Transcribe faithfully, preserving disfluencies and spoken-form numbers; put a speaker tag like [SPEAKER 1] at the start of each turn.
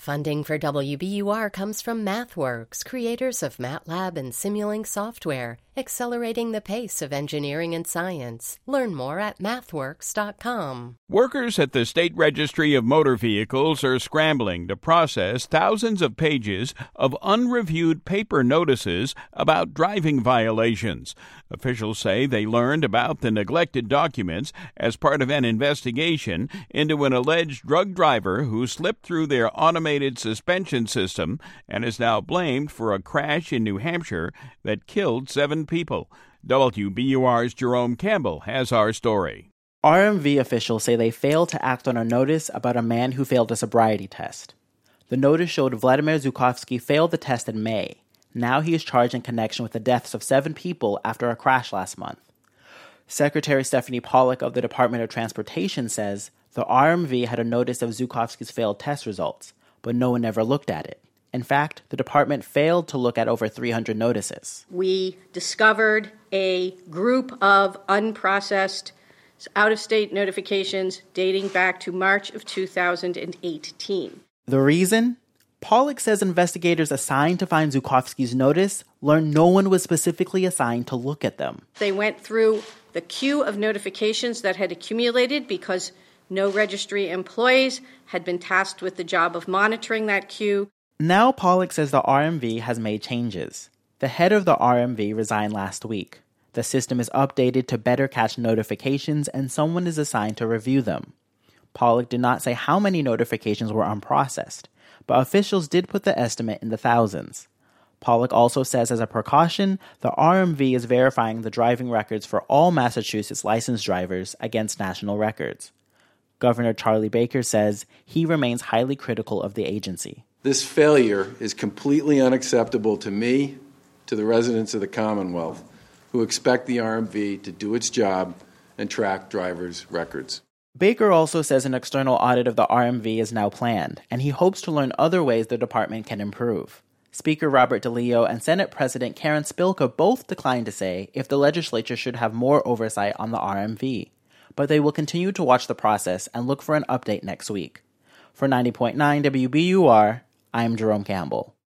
[SPEAKER 1] Funding for W B U R comes from MathWorks, creators of MATLAB and Simulink software, accelerating the pace of engineering and science. Learn more at mathworks dot com.
[SPEAKER 2] Workers at the State Registry of Motor Vehicles are scrambling to process thousands of pages of unreviewed paper notices about driving violations. Officials say they learned about the neglected documents as part of an investigation into an alleged drug driver who slipped through their automated suspension system and is now blamed for a crash in New Hampshire that killed seven people. W B U R's Jerome Campbell has our story.
[SPEAKER 3] R M V officials say they failed to act on a notice about a man who failed a sobriety test. The notice showed Vladimir Zhukovsky failed the test in May. Now he is charged in connection with the deaths of seven people after a crash last month. Secretary Stephanie Pollock of the Department of Transportation says the R M V had a notice of Zhukovsky's failed test results, but no one ever looked at it. In fact, the department failed to look at over three hundred notices.
[SPEAKER 4] We discovered a group of unprocessed out-of-state notifications dating back to March of two thousand eighteen.
[SPEAKER 3] The reason? Pollock says investigators assigned to find Zhukovsky's notice learned no one was specifically assigned to look at them.
[SPEAKER 4] They went through the queue of notifications that had accumulated because no registry employees had been tasked with the job of monitoring that queue.
[SPEAKER 3] Now Pollock says the R M V has made changes. The head of the R M V resigned last week. The system is updated to better catch notifications and someone is assigned to review them. Pollock did not say how many notifications were unprocessed, but officials did put the estimate in the thousands. Pollock also says as a precaution, the R M V is verifying the driving records for all Massachusetts licensed drivers against national records. Governor Charlie Baker says he remains highly critical of the agency.
[SPEAKER 5] This failure is completely unacceptable to me, to the residents of the Commonwealth, who expect the R M V to do its job and track drivers' records.
[SPEAKER 3] Baker also says an external audit of the R M V is now planned, and he hopes to learn other ways the department can improve. Speaker Robert DeLeo and Senate President Karen Spilka both declined to say if the legislature should have more oversight on the R M V, but they will continue to watch the process and look for an update next week. For ninety point nine W B U R, I'm Jerome Campbell.